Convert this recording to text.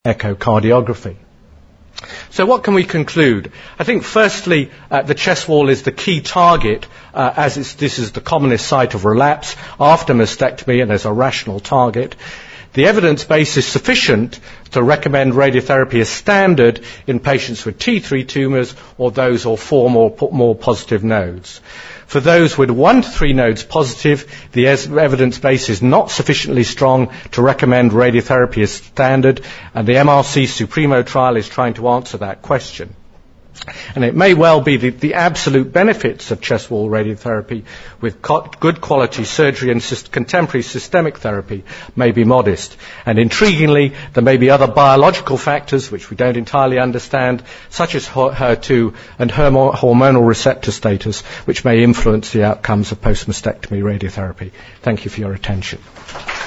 echocardiography. So what can we conclude? I think firstly the chest wall is the key target as this is the commonest site of relapse after mastectomy and as a rational target. The evidence base is sufficient to recommend radiotherapy as standard in patients with T3 tumours or those or 4 more positive nodes. For those with 1 to 3 nodes positive, the evidence base is not sufficiently strong to recommend radiotherapy as standard, and the MRC Supremo trial is trying to answer that question. And it may well be the absolute benefits of chest wall radiotherapy with good quality surgery and contemporary systemic therapy may be modest. And intriguingly, there may be other biological factors which we don't entirely understand, such as HER2 and hormonal receptor status, which may influence the outcomes of post-mastectomy radiotherapy. Thank you for your attention.